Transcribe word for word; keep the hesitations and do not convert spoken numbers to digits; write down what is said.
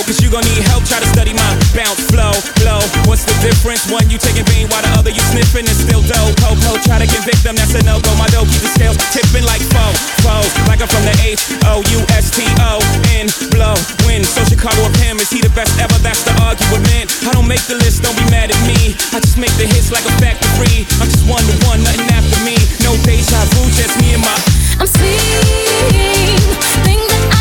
Cause you gon' need help, try to study my bounce, flow, blow. What's the difference? One you taking bean while the other you sniffing and still dope. Popo, try to convict them, that's a no-go. My dough keep the scales tipping like foe, foes. Like I'm from the H O U S T O N, blow, win. So Chicago of him, is he the best ever? That's the argument. I don't make the list, don't be mad at me. I just make the hits like a factory. I'm just one to one, nothing after me. No deja vu, just me and my I'm seeing things that I